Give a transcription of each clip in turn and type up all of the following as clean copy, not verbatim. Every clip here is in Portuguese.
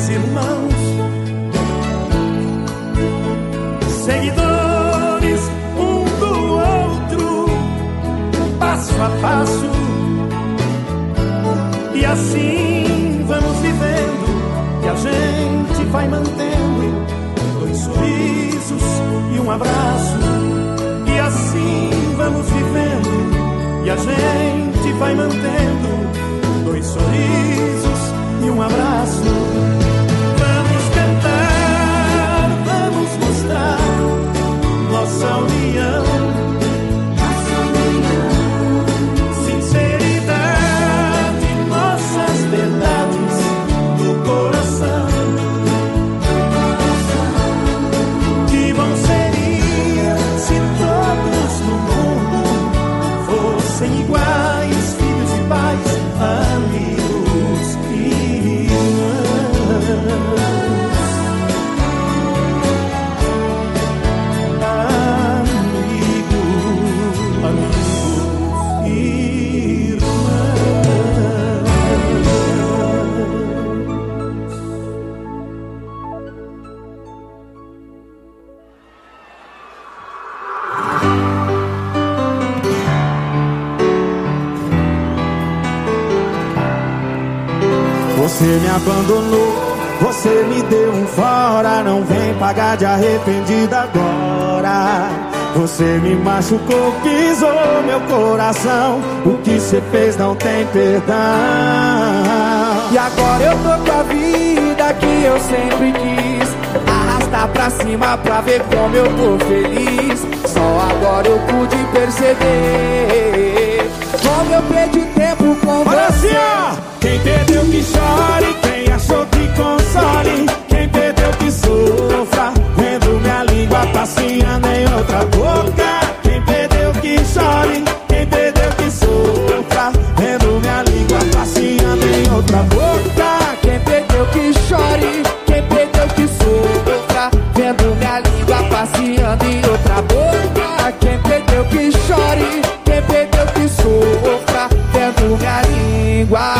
mais irmãos, seguidores um do outro, passo a passo, e assim vamos vivendo, e a gente vai mantendo 2 sorrisos e um abraço, e assim vamos vivendo, e a gente vai mantendo 2 sorrisos e um abraço. Vamos cantar, vamos mostrar nossa união, sinceridade, nossas verdades do coração. Que bom seria se todos no mundo fossem iguais, filhos e pais, amigos e irmãos. Amigos e Você me abandonou, você me deu um fora, não vem pagar de arrependida agora. Você me machucou, pisou meu coração, o que você fez não tem perdão. E agora eu tô com a vida que eu sempre quis, arrastar pra cima pra ver como eu tô feliz. Só agora eu pude perceber como eu perdi tempo com você. Quem perdeu que chore, quem achou que console, quem perdeu que sofra, vendo minha língua passeando em outra boca. Quem perdeu que chore, quem perdeu que sofra, vendo minha língua passeando em outra boca. Quem perdeu que chore, quem perdeu que sofra, vendo minha língua passeando em outra boca. Quem perdeu que chore, quem perdeu que sofra, vendo minha língua.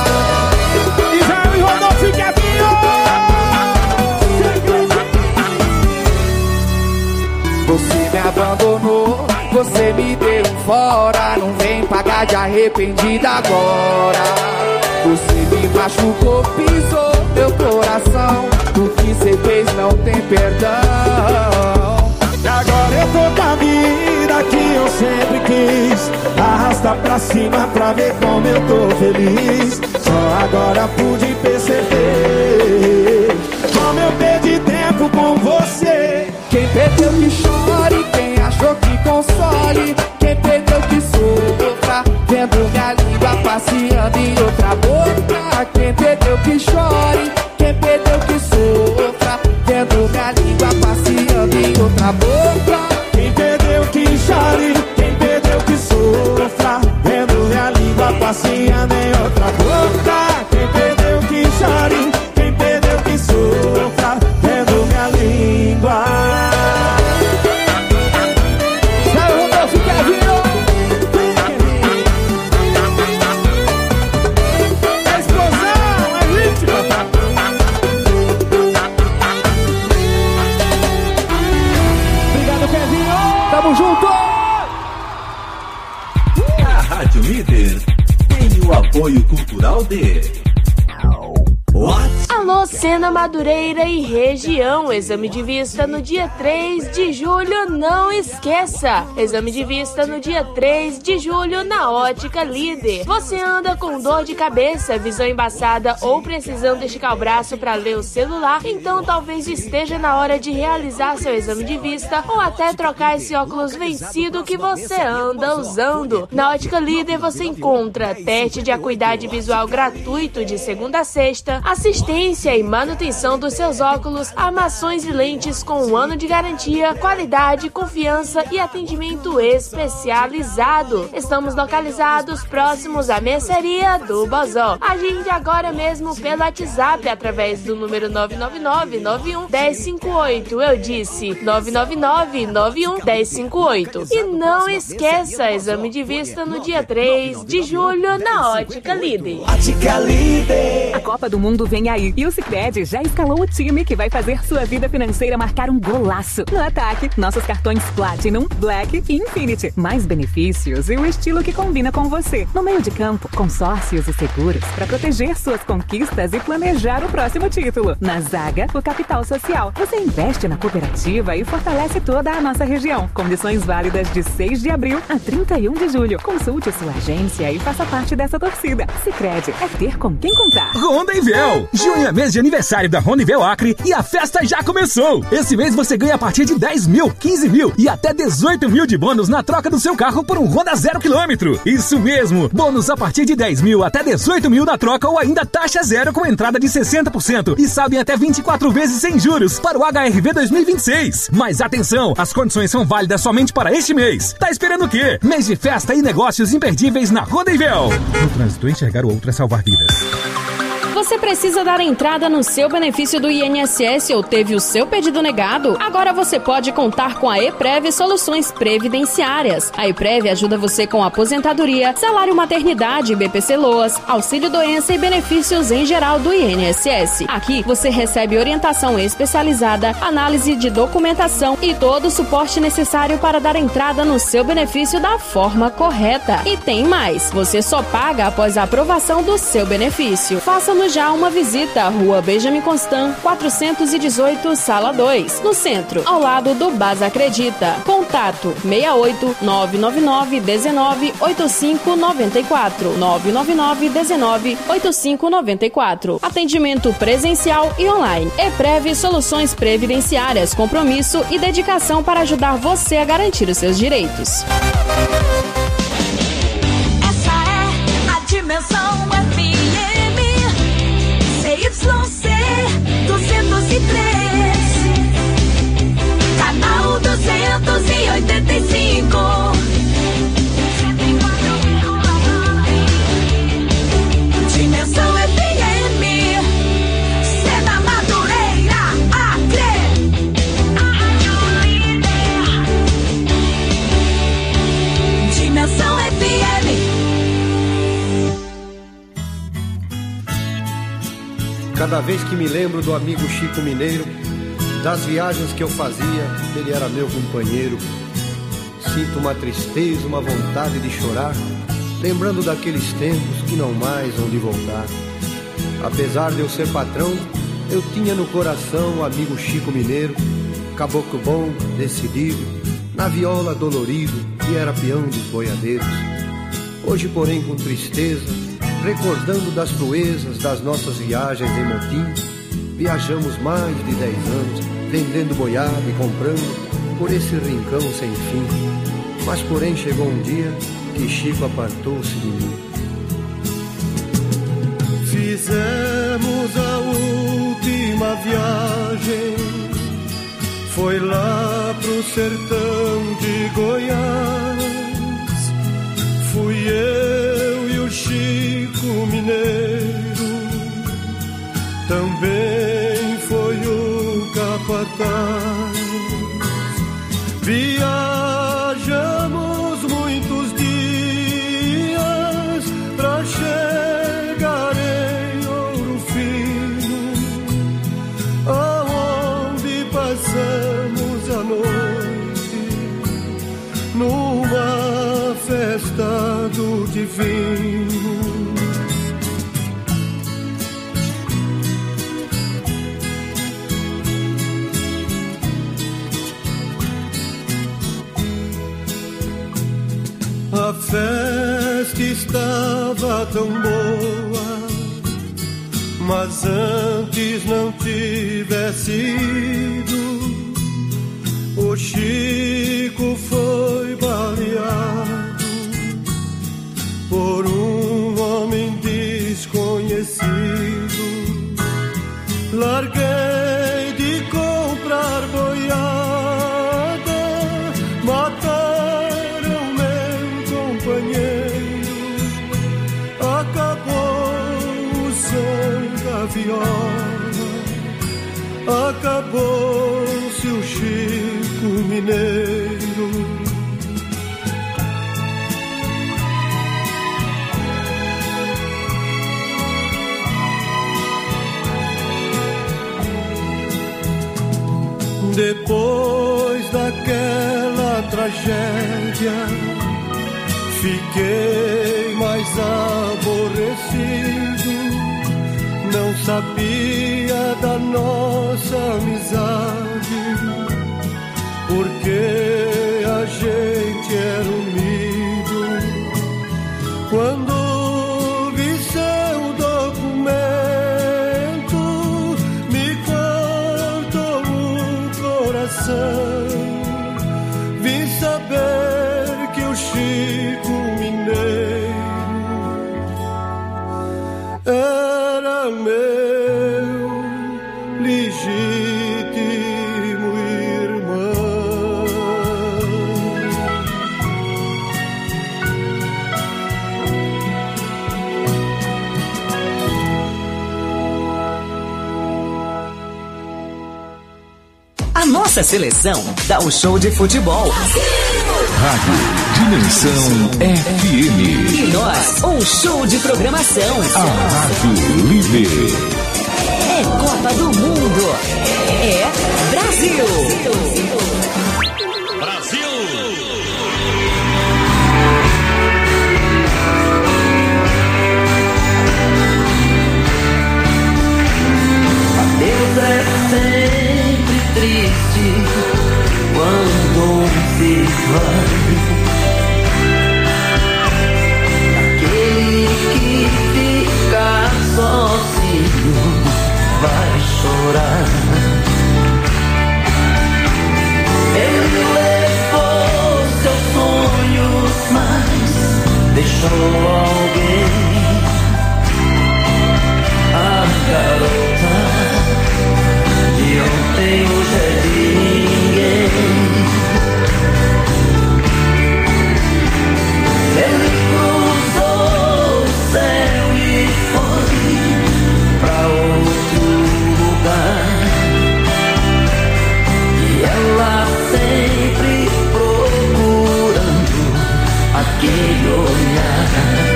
Você me abandonou, você me deu um fora, não vem pagar de arrependida agora. Você me machucou, pisou meu coração, o que você fez não tem perdão. E agora eu tô com a vida que eu sempre quis, arrastar pra cima pra ver como eu tô feliz. Só agora pude perceber como eu perdi tempo com você. Quem perdeu que chore, quem achou que console, quem perdeu que sofra, vendo minha língua passeando em outra boca. Quem perdeu que chore, quem perdeu que sofra, vendo minha língua passeando em outra boca. Quem perdeu que chore, quem perdeu que sofra, vendo minha língua passeando em outra boca. Quem perdeu que chore, quem perdeu que sofra, vendo minha língua. Tamo junto! A Rádio Líder tem o apoio cultural de Alô, Sena Madureira e região, exame de vista no dia 3 de julho, não esqueça! Exame de vista no dia 3 de julho na Ótica Líder. Você anda com dor de cabeça, visão embaçada ou precisando esticar o braço para ler o celular? Então talvez esteja na hora de realizar seu exame de vista ou até trocar esse óculos vencido que você anda usando. Na Ótica Líder você encontra teste de acuidade visual gratuito de segunda a sexta, assistência e manutenção dos seus óculos, armações e lentes com 1 ano de garantia, qualidade, confiança e atendimento especializado. Estamos localizados próximos à mercearia do Bozó. Agende agora mesmo pelo WhatsApp através do número 999-91-1058. Eu disse 999-91-1058. E não esqueça, exame de vista no dia 3 de julho na Ótica Líder. Ótica Líder. A Copa do Mundo vem aí e o Sicredi já escalou o time que vai fazer sua vida financeira marcar um golaço. No ataque, nossos cartões Platinum, Black e Infinity. Mais benefícios e o estilo que combina com você. No meio de campo, consórcios e seguros para proteger suas conquistas e planejar o próximo título. Na zaga, o capital social. Você investe na cooperativa e fortalece toda a nossa região. Condições válidas de 6 de abril a 31 de julho. Consulte sua agência e faça parte dessa torcida. Sicredi é ter com quem contar. Rondevel! Junho é mês de aniversário da Rondevel Acre e a festa já começou! Esse mês você ganha a partir de 10 mil, 15 mil e até 18 mil de bônus na troca do seu carro por um Honda 0 km. Isso mesmo! Bônus a partir de 10 mil até 18 mil na troca ou ainda taxa zero com entrada de 60% e saldo em até 24 vezes sem juros para o HRV 2026. Mas atenção, as condições são válidas somente para este mês. Tá esperando o quê? Mês de festa e negócios imperdíveis na Rondevel. No trânsito, enxergar o outro é salvar vidas. Você precisa dar entrada no seu benefício do INSS ou teve o seu pedido negado? Agora você pode contar com a EPREV Soluções Previdenciárias. A EPREV ajuda você com aposentadoria, salário maternidade, BPC-LOAS, auxílio-doença e benefícios em geral do INSS. Aqui você recebe orientação especializada, análise de documentação e todo o suporte necessário para dar entrada no seu benefício da forma correta. E tem mais, você só paga após a aprovação do seu benefício. Faça-nos já uma visita à Rua Benjamin Constant, 418, Sala 2, no centro, ao lado do Basa Acredita. Contato 68 999 19 85 94 999 19 85 94. Atendimento presencial e online. EPREV Soluções Previdenciárias, compromisso e dedicação para ajudar você a garantir os seus direitos. Essa é a Dimensão FM CYC 203, canal 285, 104,9. Dimensão FM, Sena Madureira, Acre, a Rádio Líder. Dimensão FM. Cada vez que me lembro do amigo Chico Mineiro, das viagens que eu fazia, ele era meu companheiro. Sinto uma tristeza, uma vontade de chorar, lembrando daqueles tempos que não mais hão de voltar. Apesar de eu ser patrão, eu tinha no coração o amigo Chico Mineiro, caboclo bom, decidido, na viola dolorido, e era peão dos boiadeiros. Hoje, porém, com tristeza, recordando das proezas das nossas viagens em motim, viajamos mais de 10 anos, vendendo boiada e comprando por esse rincão sem fim. Mas porém chegou um dia que Chico apartou-se de mim. Fizemos a última viagem, foi lá pro sertão de Goiás. Fui eu e o Chico Mineiro, também foi o capataz. Viajamos muitos dias pra chegar em Ouro Fino, aonde passamos a noite numa festa do divino. A festa estava tão boa, mas antes não tivesse ido, o Chico foi baleado por um homem desconhecido. Larguei de comprar boiada, mataram meu companheiro, acabou o som da viola, acabou-se o Chico Mineiro. Depois daquela tragédia, fiquei mais aborrecido. Não sabia da nossa amizade, porque a gente era unido. Quando vi seu documento, me cortou o coração. Vim saber que o Chico Mineiro era meu legítimo irmão. A nossa seleção dá um show de futebol. Rádio Dimensão FM. E nós, um show de programação. A Rádio Líder. É Copa do Mundo. É Brasil. Deus é sempre triste quando se vai. Aquele que fica sozinho vai chorar. Ele levou seus sonhos, mas deixou alguém. A garota de ontem hoje é de ninguém. Ele cruzou o céu e foi pra outro lugar. E ela sempre procurando aquele olhar.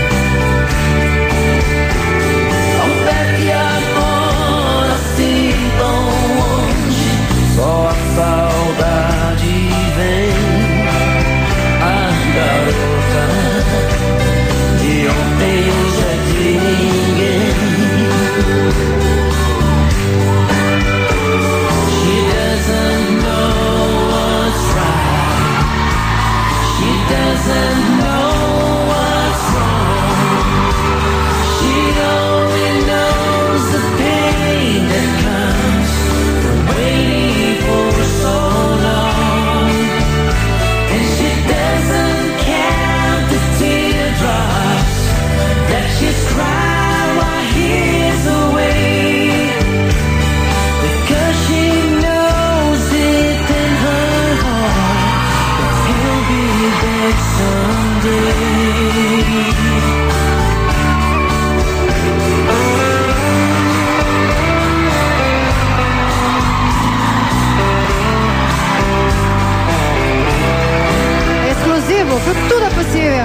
Não perde agora assim tão longe, só a saudade vem. A garota de ontem hoje é de ninguém. She doesn't know what's right. She doesn't know what's wrong. She only knows the pain that comes from waiting for so long. And she doesn't count the teardrops that she's cried while he's away, because she knows it in her heart that he'll be back someday. Exclusivo, tudo é possível.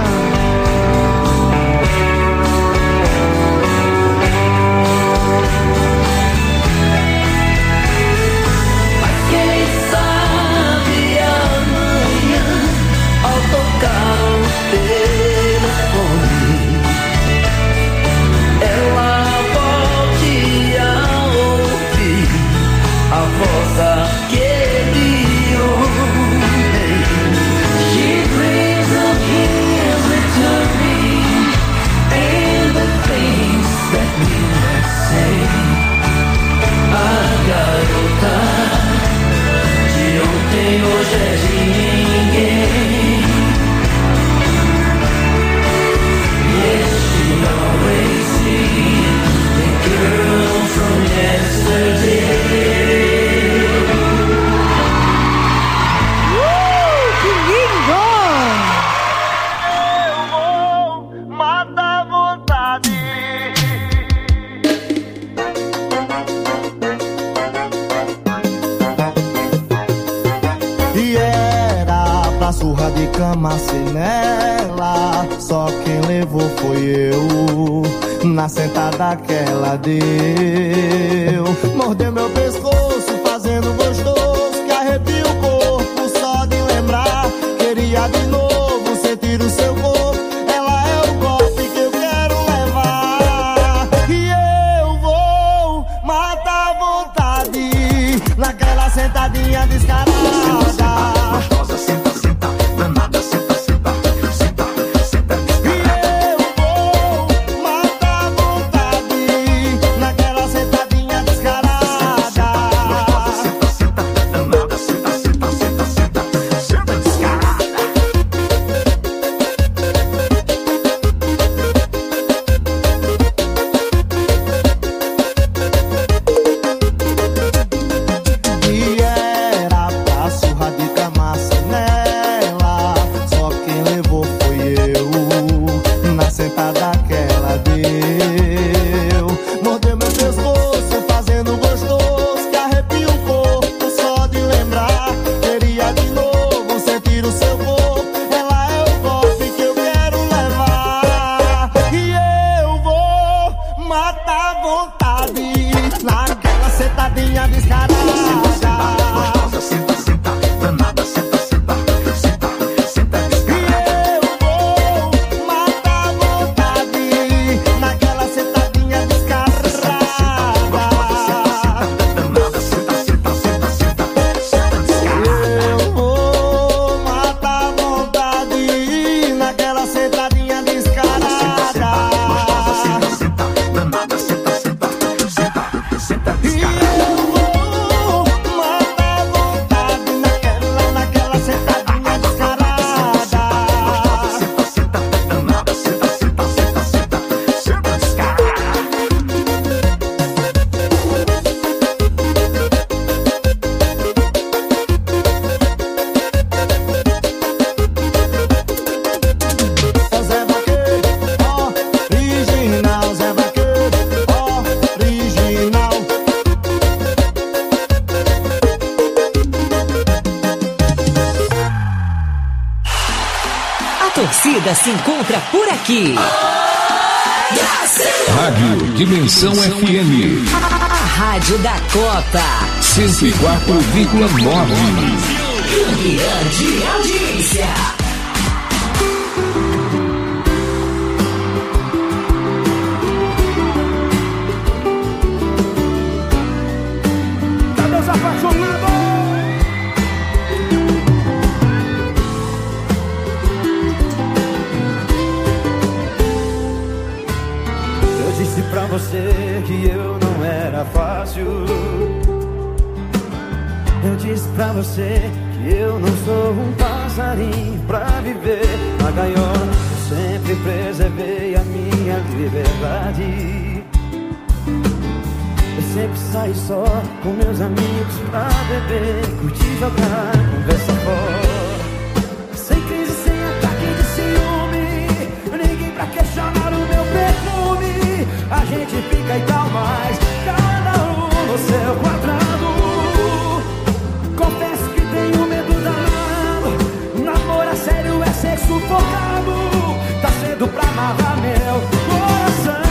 Mas quem sabe amanhã, ao tocar o telefone, ela volte a ouvir a voz daquele homem. She dreams of him returning and the things that we might say. A garota de ontem hoje é de ninguém. Yes, she always sees the girl from yesterday. Que lindo! Mata a vontade. E era pra surra de cama sem nela, só quem levou foi eu. Na sentada que ela deu, mordeu meu pescoço fazendo gostoso, que descarada. Gostosa, senta, senta, danada, senta, senta, senta, senta, descarada. Eu vou matar a vontade naquela sentadinha descarada. Gostosa, senta, senta, danada, senta, senta, senta, senta, senta, descarada. E era pra surra de camaça nela, só quem levou foi eu. Na sentada que ela deu, mordeu meu pescoço, fazendo gostoso, que arrepia o corpo só de lembrar. Queria de novo sentir o seu corpo, ela é o golpe que eu quero levar. E eu vou matar a vontade naquela sentadinha descarada. Gostosa, senta, senta, danada, senta, senta, senta, senta, descarada. Eu vou matar a vontade naquela sentadinha descarada. Danada, senta, senta, senta, senta, senta, descarada. Eu vou matar a vontade naquela sentadinha descarada. Senta, senta, danada, senta, senta, senta, senta, descarada. Eu vou matar a vontade naquela sentadinha descarada. Senta, senta, danada, senta, senta, senta, senta, senta, descarada. É Zé Vaqueiro, original, Zé Vaqueiro, original. A torcida se encontra por aqui. Rádio Dimensão FM A rádio da Copa. 104,9. Grande audiência. Cadê os apaixonados? Eu disse pra você que eu não era fácil. Eu disse pra você que eu não sou um passarinho pra viver na gaiola. Eu sempre preservei a minha liberdade. Eu sempre saí só com meus amigos pra beber, curtir, jogar, conversa fora. Sem crise, sem ataque de ciúme, ninguém pra questionar o meu perfume. A gente fica e tal, mas cada um no seu quadrado. Confesso que tenho medo danado, namoro a sério é ser sufocado. Tá cedo pra amarrar meu coração.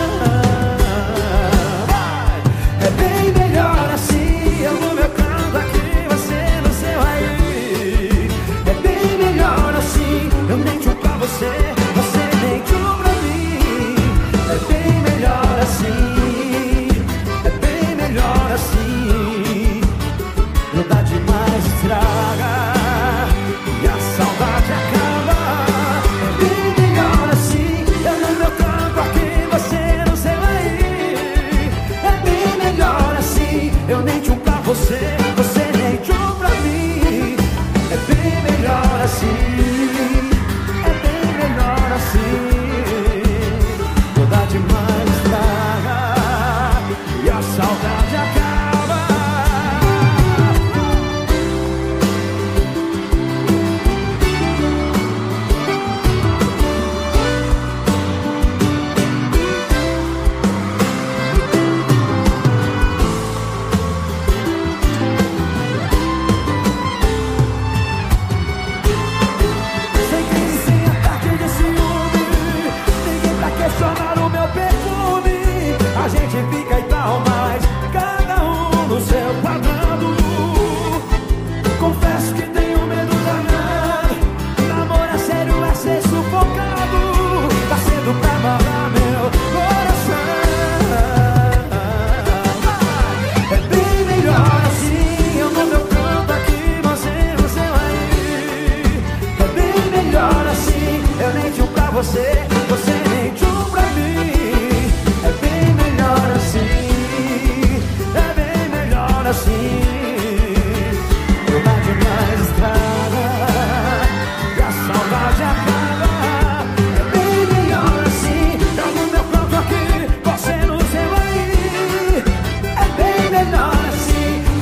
É bem melhor assim, eu no meu canto aqui, você no seu aí. É bem melhor assim, eu nem tchum pra você, você nem tchum pra mim. É bem melhor assim, é bem melhor assim. Não dá demais, estraga, e a saudade acaba. É bem melhor assim, eu no meu canto aqui, você no seu aí. É bem melhor assim, eu nem tchum pra você, você nem tchum pra mim. É bem melhor assim, é bem melhor assim. Não dá demais, estraga, e a saudade acaba.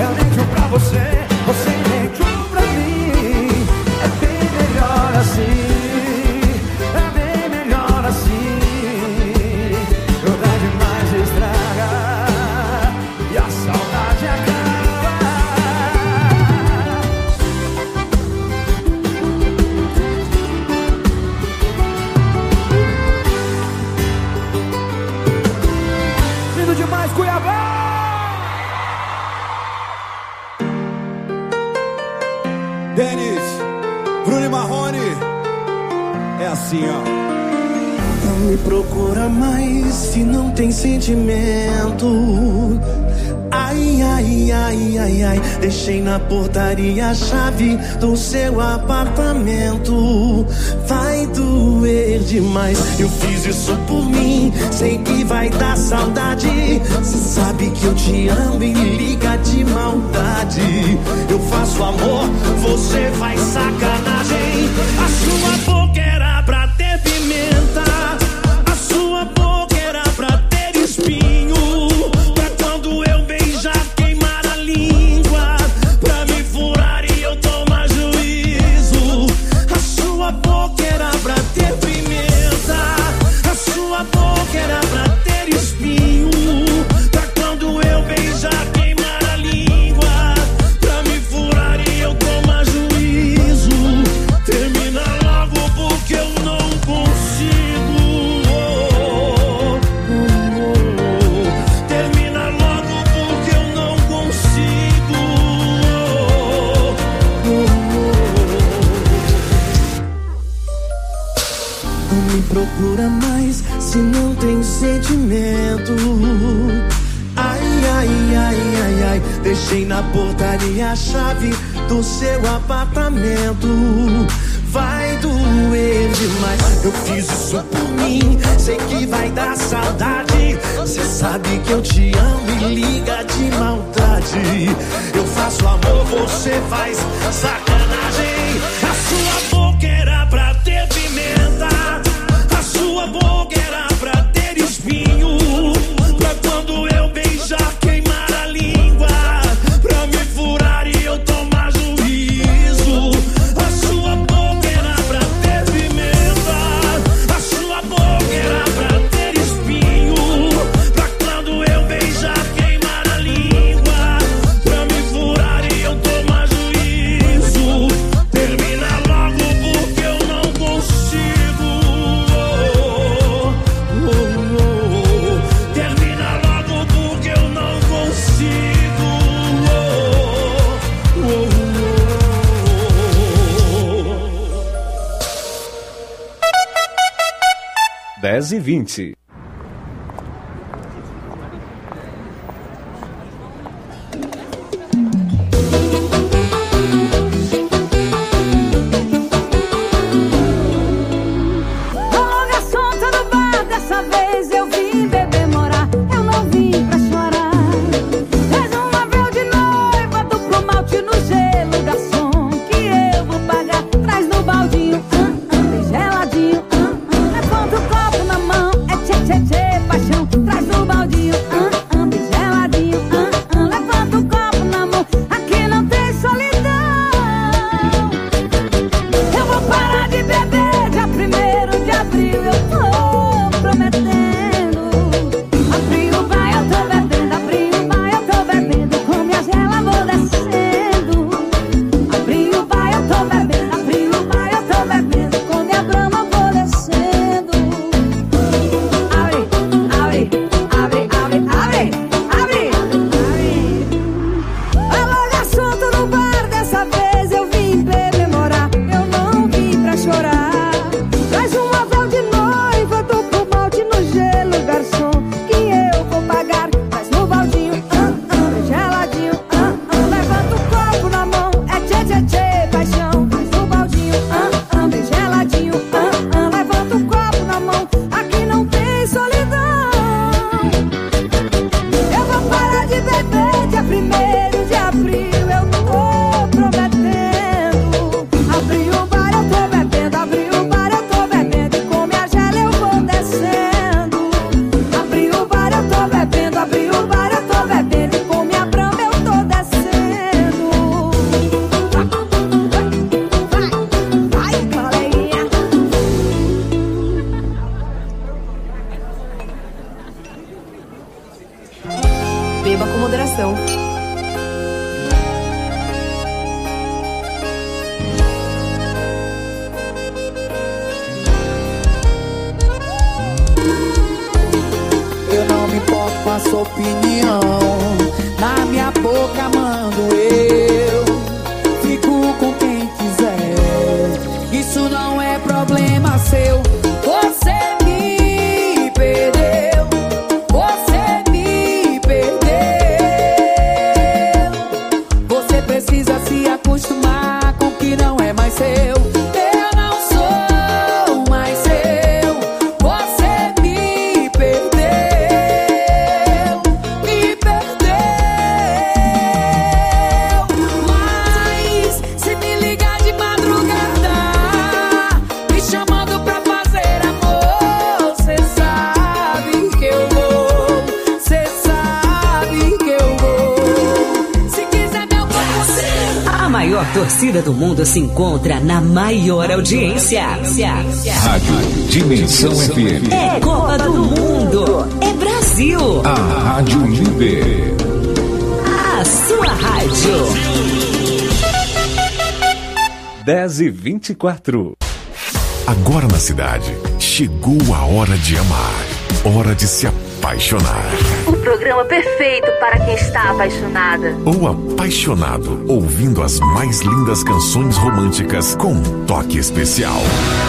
Eu mento pra você, você mentiu pra mim. É bem melhor assim, é bem melhor assim. Verdade mais estraga e a saudade acaba. Lindo demais, Cuiabá! Denis, Bruno e Marrone. É assim, ó. Não me procura mais se não tem sentimento. Ai, ai, ai, ai, ai. Deixei na portaria a chave do seu apartamento. Vai doer demais. Eu fiz isso por mim. Sei que vai dar saudade. Cê sabe que eu te amo e liga de maldade. Eu faço amor, você faz sacanagem. A sua boca era pra ter pimenta. A sua boca era pra ter espinho. Pra quando eu beijar queimar a língua. Pra me furar e eu tomar juízo. A sua boca era pra ter pimenta. A sua boca era pra ter espinho. Pra quando eu beijar queimar a língua. Pra me furar e eu tomar juízo. Termina logo porque eu não consigo. Termina logo porque eu não consigo. Não me procura mais se não tem sentimento. Ai, ai, ai, ai, ai. Deixei na portaria a chave do seu apartamento. Vai doer demais. Eu fiz isso por mim. Sei que vai dar saudade. Cê sabe que eu te amo e liga de maldade. Eu faço amor, você faz sacanagem. A sua boca era pra ter pimenta. A sua boca era pra ter espinho. Pra quando eu beijar queimar a língua. Pra me furar e eu tomar juízo. A sua boca era pra ter pimenta. A sua boca era pra ter espinho. Pra quando eu beijar queimar a língua. Pra me furar e eu tomar juízo. Termina logo porque eu não consigo. Termina logo porque eu não consigo. 10h20. Ô garçom, tá no bar, dessa vez eu vim beber morar. Eu não vim pra chorar. Traz um avel de noiva, duplo malte no gelo, garçom, que eu vou pagar. Traz no baldinho, bem geladinho, levanta o copo na mão, é tchê myself. Eu não me importo com a sua opinião. Na minha boca mando eu. Fico com quem quiser. Isso não é problema seu. Você me perdeu. Você me perdeu. Você precisa se acostumar com o que não é mais seu. Eu não sou mais seu. Você me perdeu. Me perdeu. Mas se me ligar de madrugada, me chamando pra fazer amor, cê sabe que eu vou. Cê sabe que eu vou. Se quiser meu você. A maior torcida do mundo se encontra na maior audiência. Rádio Dimensão FM. É Copa do Mundo. É Brasil. A Rádio Líder. A sua rádio. 10h24. Agora na cidade, chegou a hora de amar. Hora de se apaixonar. O programa perfeito para quem está apaixonada. Ou apaixonado, ouvindo as mais lindas canções românticas com um toque especial.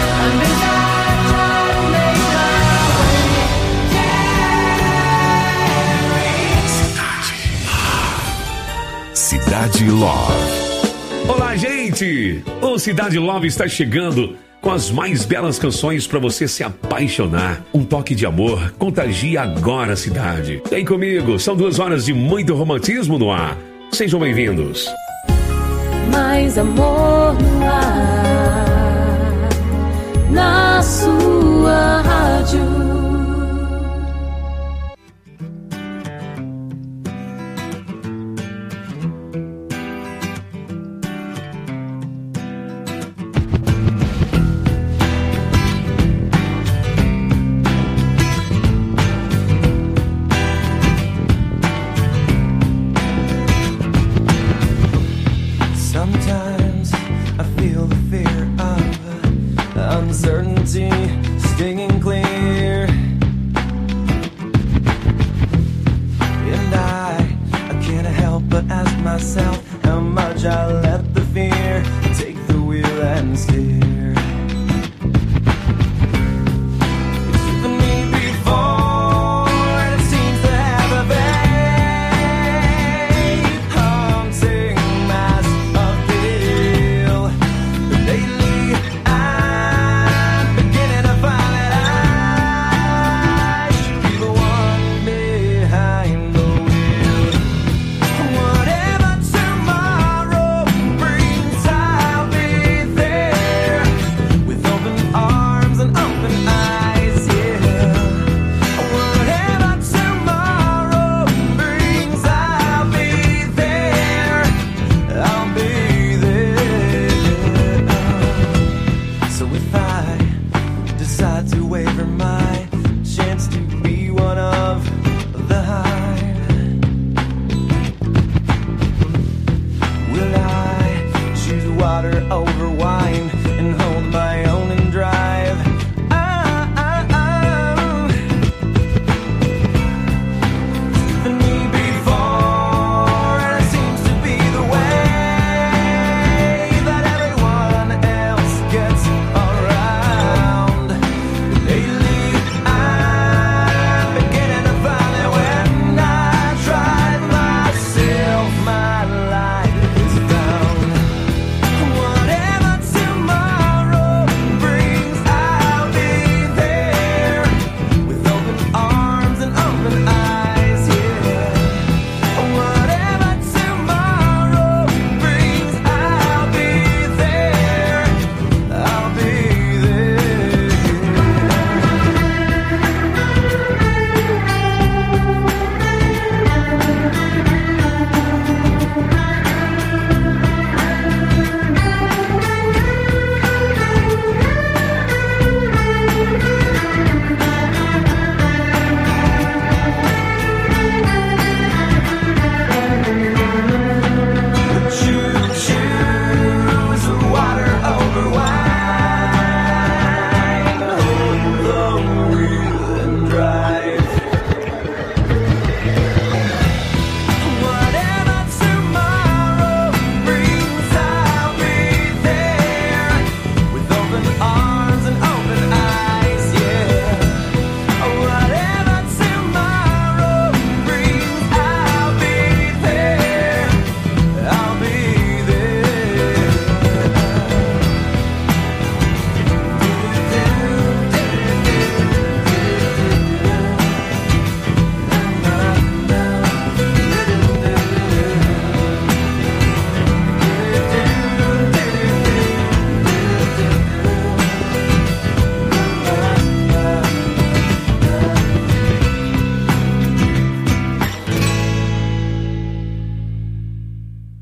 Cidade Love. Olá, gente! O Cidade Love está chegando com as mais belas canções para você se apaixonar. Um toque de amor contagia agora a cidade. Vem comigo, são 2 horas de muito romantismo no ar. Sejam bem-vindos. Mais amor no ar, na sua rádio. Sometimes I feel the fear of uncertainty stinging clear, and I can't help but ask myself how much I let the fear take the wheel and steer. It's driven me before, and it seems to have a very haunting mask of appeal. But lately I'm beginning to find that I should be the one behind the wheel. Whatever tomorrow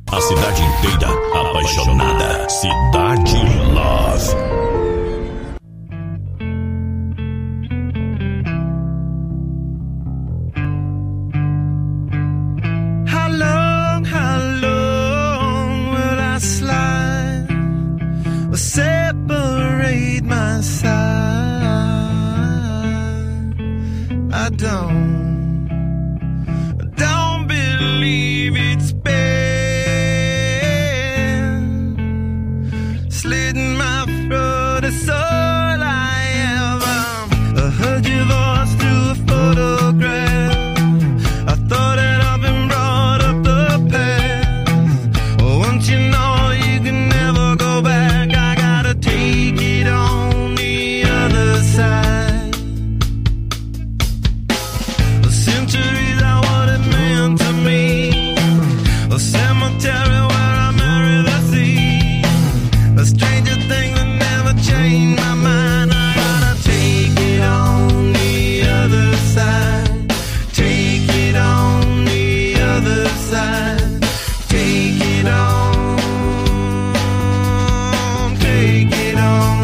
A cidade inteira apaixonada. Cidade Love. How long will I slide or separate my side? I don't believe it's been slitting my throat. It's all I ever heard your voice through a photograph. I thought that I've been brought up the past. Once you know you can never go back, I gotta take it on the other side. Centuries are what it meant to me. A cemetery where I marry the sea. A stranger thing that never changed my mind. I gotta take it on the other side. Take it on the other side. Take it on. Take it on.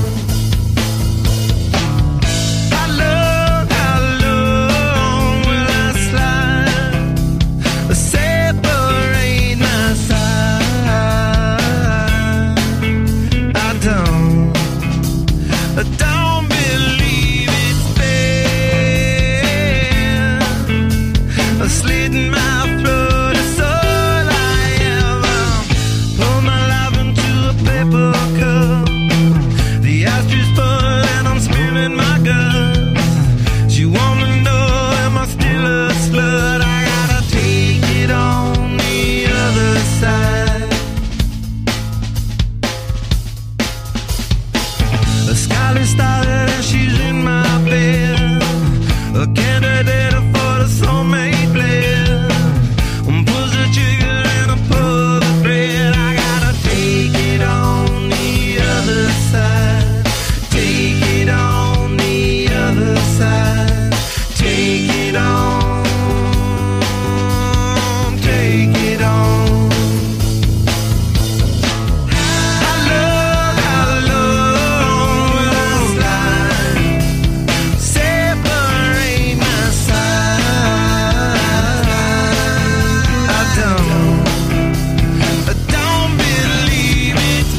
How long will I slide? Separate my side. I don't believe it's fair. Slitting my throat is all I ever. Pour my life into a paper cup. The ashtray full and I'm spilling my guts. She wanna know, am I still a slut? I gotta take it on the other side. The skyline started and she's in my bed. A candidate for the soulmate blend. Pulls the trigger and I pull the thread. I gotta take it on the other side. Take it on the other side. Take it on. Take it on. How long will I slide? Separate my side. I don't believe it's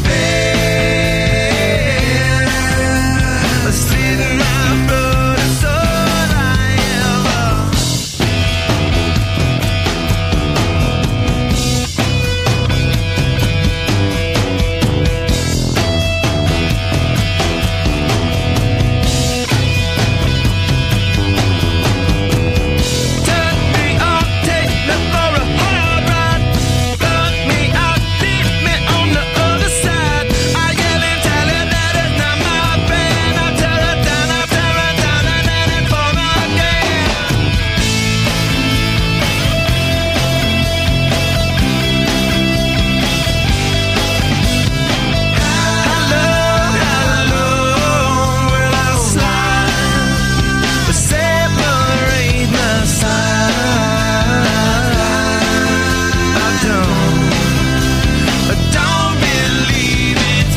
fair. Slitting my throat is all I ever. Turn me on, take me for a hard ride. Plug me out, leave me on the other side. I yell and tell her that it's not my band. I tear her down, and then it's for again. How long will I slide? Separate my side. I don't believe it's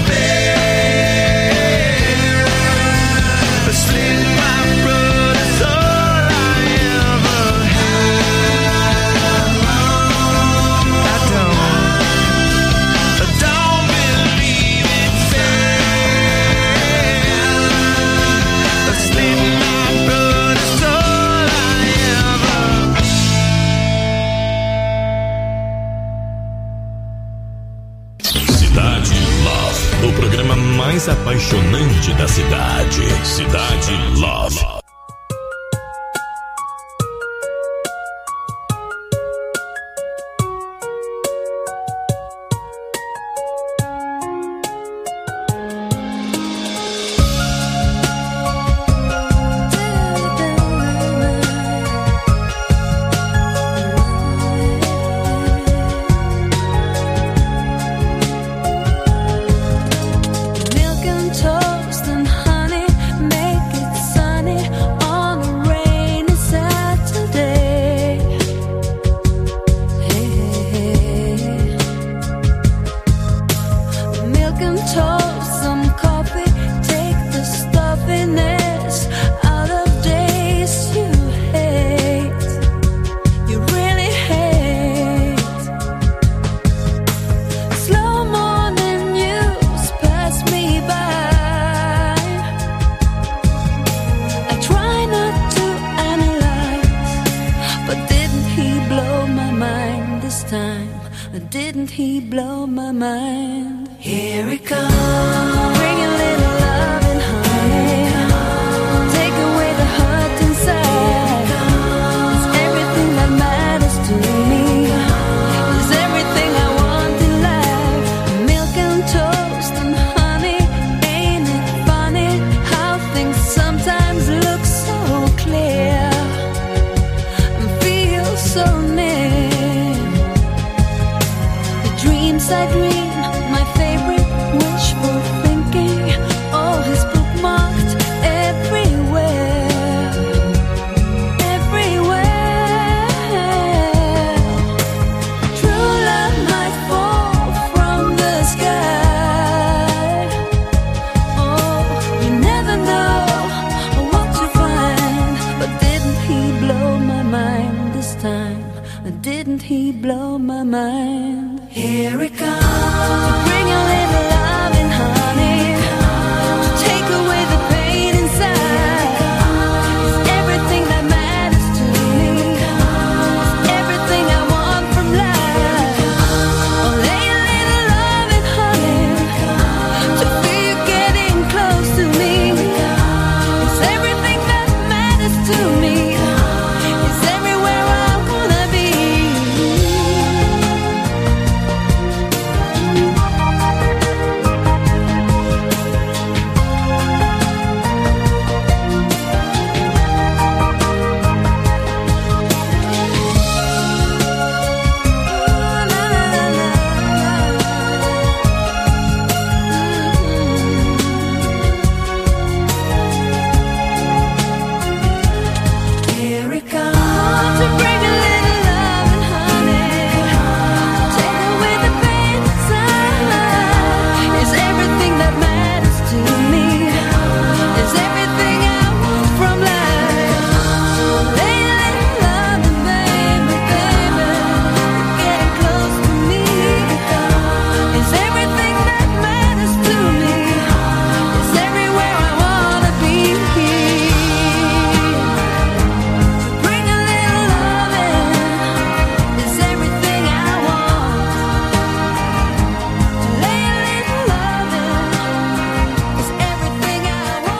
fair. Slit my throat is all I ever had. I don't believe it's fair. Slit my throat is all I ever. Cidade Love, o programa mais apaixonante da cidade. Cidade Love. Milk and toast and honey make it sunny. time, didn't he blow my mind? Here it comes, bring a little love and honey, take away the hurt inside. It's everything that matters to me, it's everything I want in life. Milk and toast and honey, ain't it funny how things sometimes look so clear and feel so near. The dreams I dream, my favorite wishful thinking, all is bookmarked everywhere, everywhere. True love might fall from the sky. Oh, you never know what to find. But didn't he blow my mind this time? Didn't he blow my mind? Here it comes, bring a little love and honey, take away the pain inside. It's everything that matters to me, it's everything I want from life. Oh, lay a little love and honey, to feel you getting close to me. It's everything that matters to me, it's everywhere I wanna be. Here it comes, to bring a little love and honey, take away the pain inside. It's everything that matters to me, it's everything I want from life. Lay a little love and baby, baby, getting close to me. It's everything that matters to me, it's everywhere I wanna be. Bring a little loving, it's everything I want. Lay a little loving, it's everything I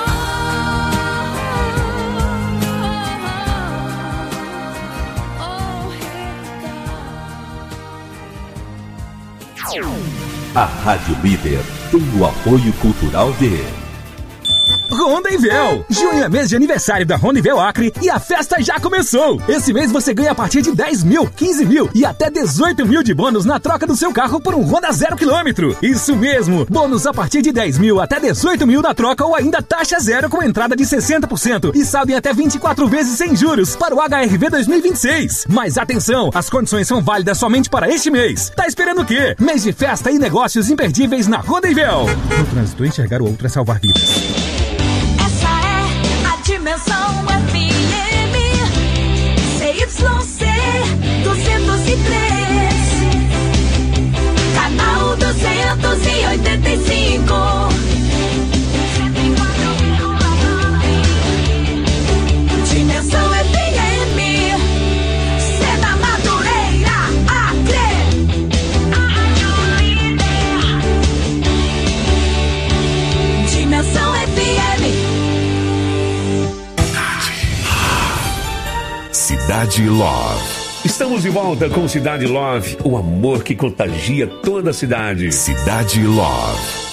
A Rádio Líder tem o apoio cultural de Rondevel! Junho é mês de aniversário da Rondevel Acre e a festa já começou! Esse mês você ganha a partir de 10 mil, 15 mil e até 18 mil de bônus na troca do seu carro por um Honda 0 km. Isso mesmo! Bônus a partir de 10 mil até 18 mil na troca ou ainda taxa zero com entrada de 60% e saldo em até 24 vezes sem juros para o HRV 2026. Mas atenção, as condições são válidas somente para este mês. Tá esperando o quê? Mês de festa e negócios imperdíveis na Rondevel. No trânsito, enxergar o outro é salvar vidas. Dimensão FM CYC 203, canal 285. Dimensão FM, Sena Madureira, Acre. Dimensão FM. Cidade Love. Estamos de volta com Cidade Love, o amor que contagia toda a cidade. Cidade Love.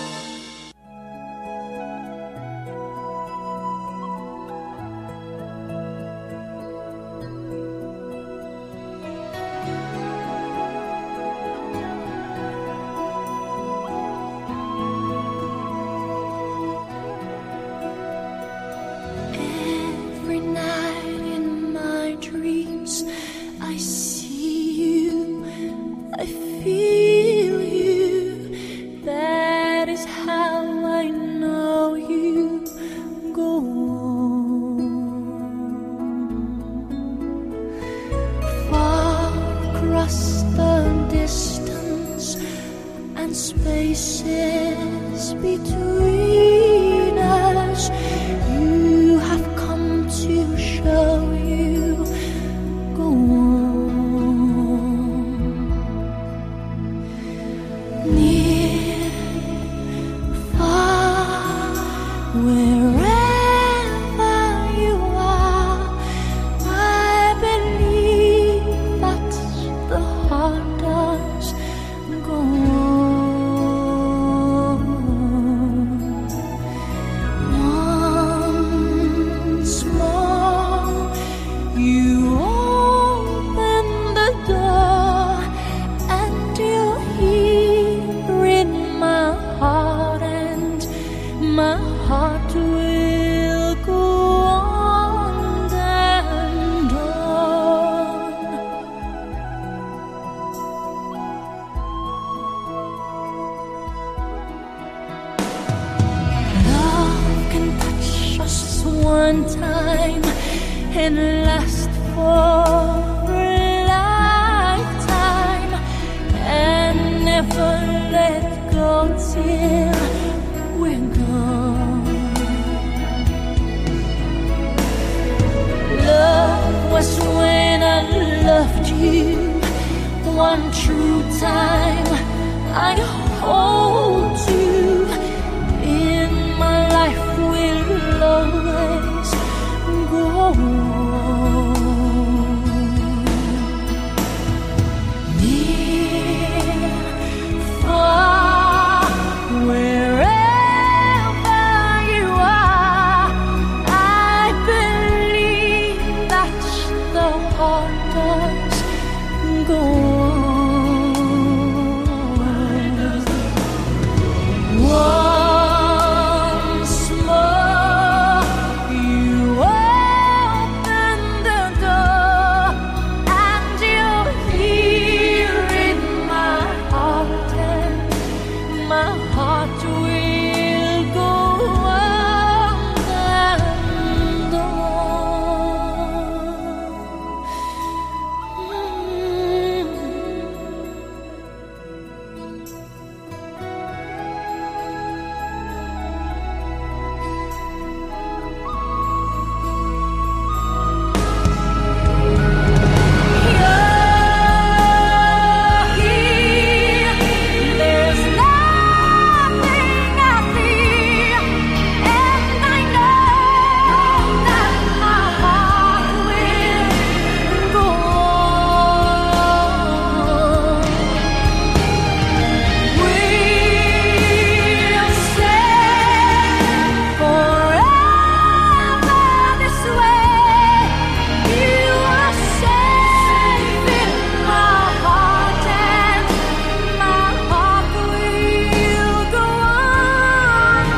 Every night in my dreams, I see you, I feel you. That is how I know you. Go on. Far across the distance and spaces between us, you have come to show you. Go on. one time and last for a lifetime and never let go till we're gone. Love was when I loved you one true time. I hold you in my life, will always go on. Near, far, wherever you are, I believe that the heart does go on. Once more, you open the door, and you're here in my heart, and my heart will go on and there's nothing I fear, and I know that my heart will go on. We'll stay forever this way. You are safe in my heart, and my heart will go on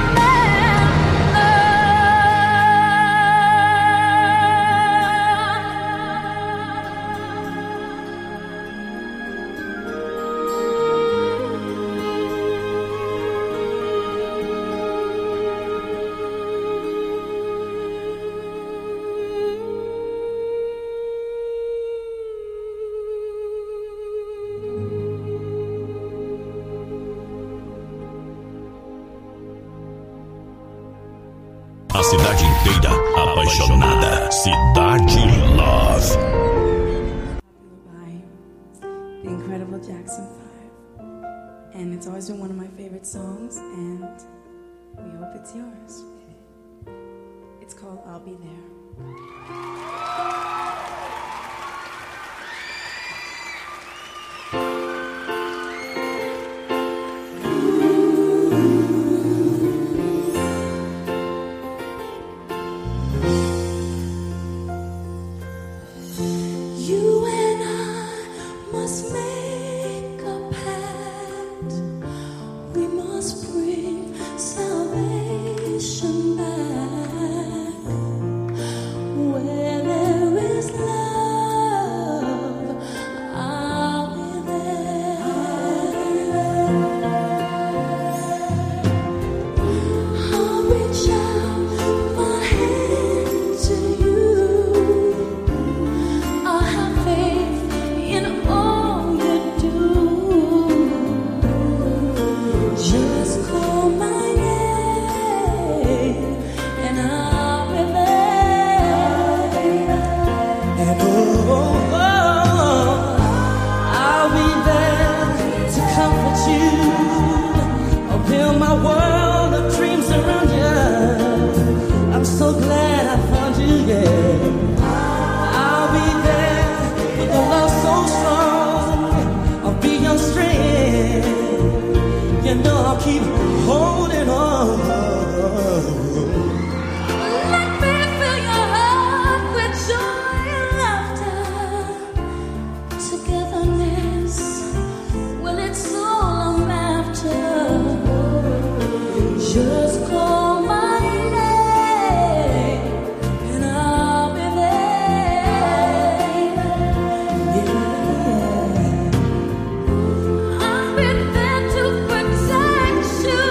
A cidade inteira apaixonada. Cidade Love. By the Incredible Jackson 5. And it's always been one of my favorite songs, and we hope it's yours. It's called I'll Be There. You and I must make a pact. We must bring salvation back. Where there is love, I'll be there. I'll reach out my hand to you. I have faith in all you do. Just call my name and I'll be there. And I'll be there to comfort you. I'll build my world of dreams around you. I'm so glad I found you, yeah. I'll be there with a love so strong. I'll be your strength. You know I'll keep holding on. Let me fill your heart with joy and laughter. Togetherness, well, it's all I'm after. Just call my name and I'll be there. Yeah. I'll be there to protect you.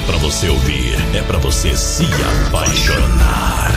pra você ouvir, é pra você se apaixonar.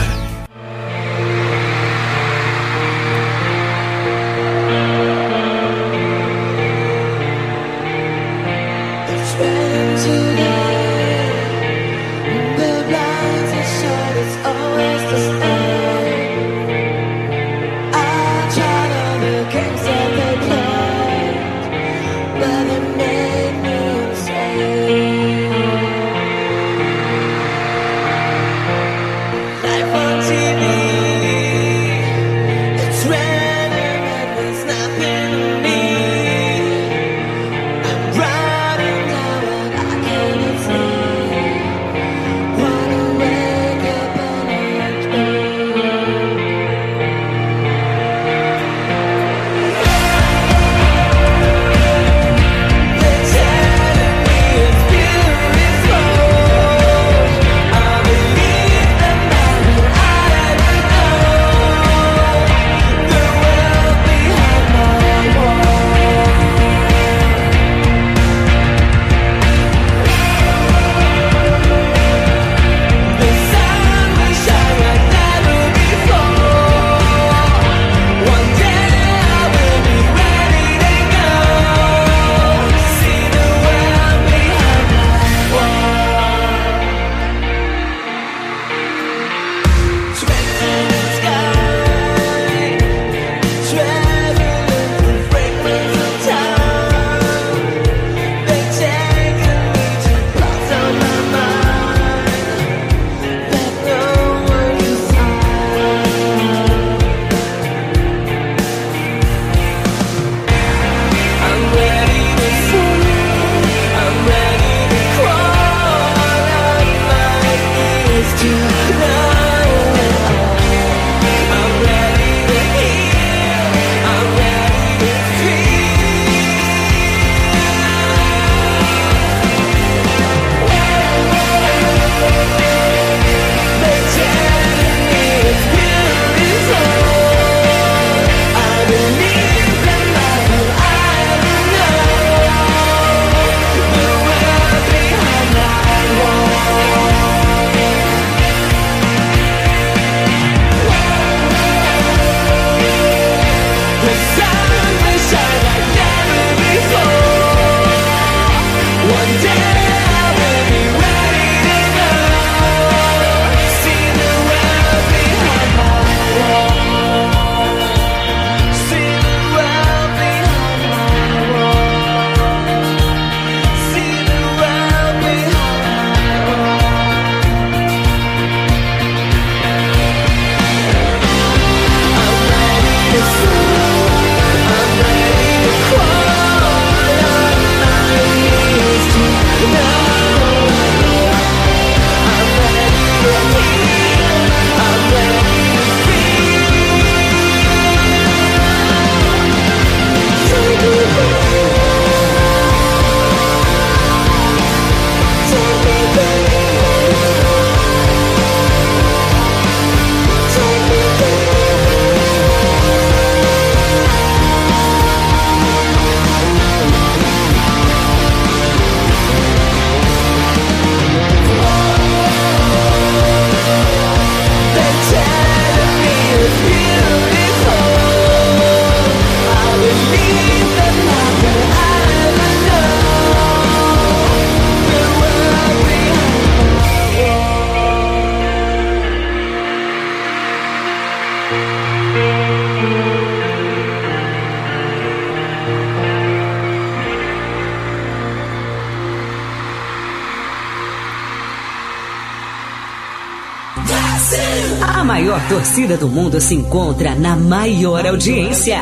A maior torcida do mundo se encontra na maior audiência.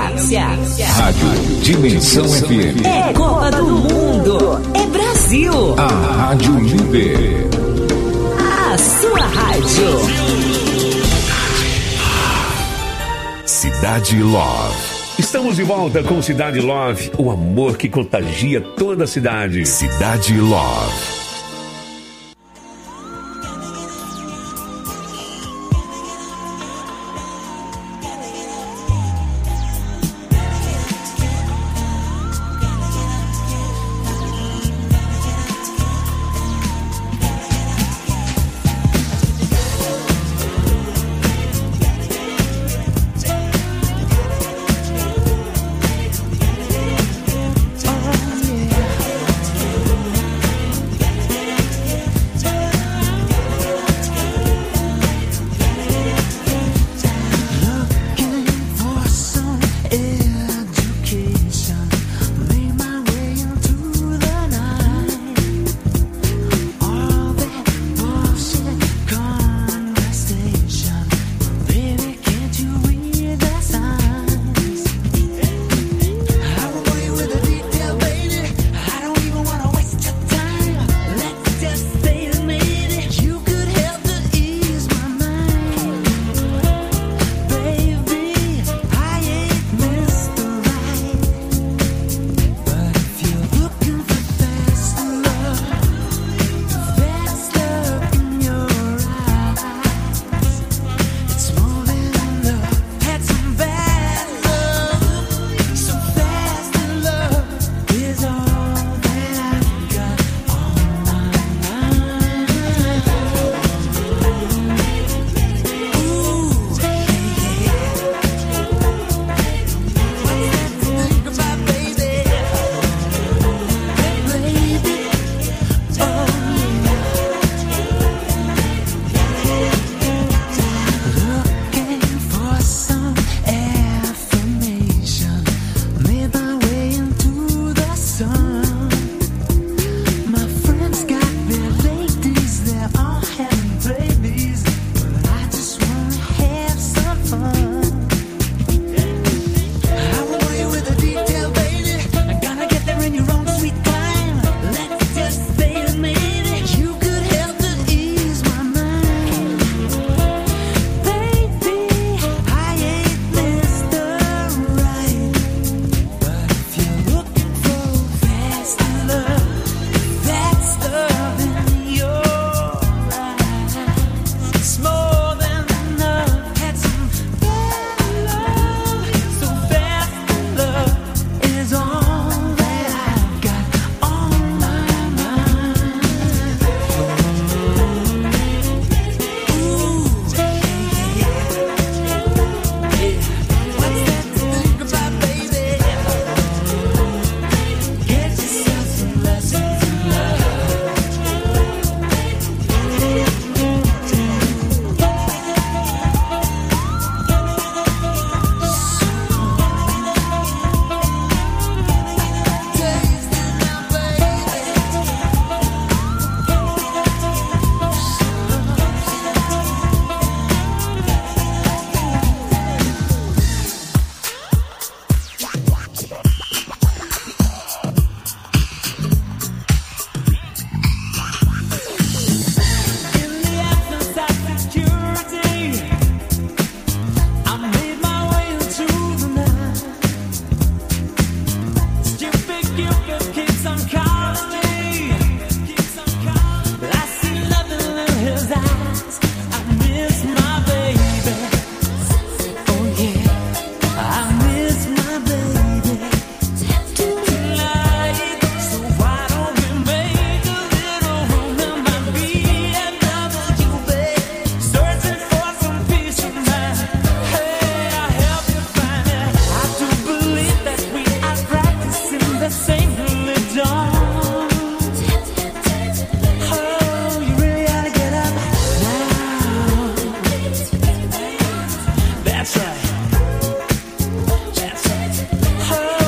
Rádio Dimensão FM. É Copa do Mundo. É Brasil. A Rádio Líder. A sua rádio. Cidade Love. Estamos de volta com Cidade Love, o amor que contagia toda a cidade. Cidade Love.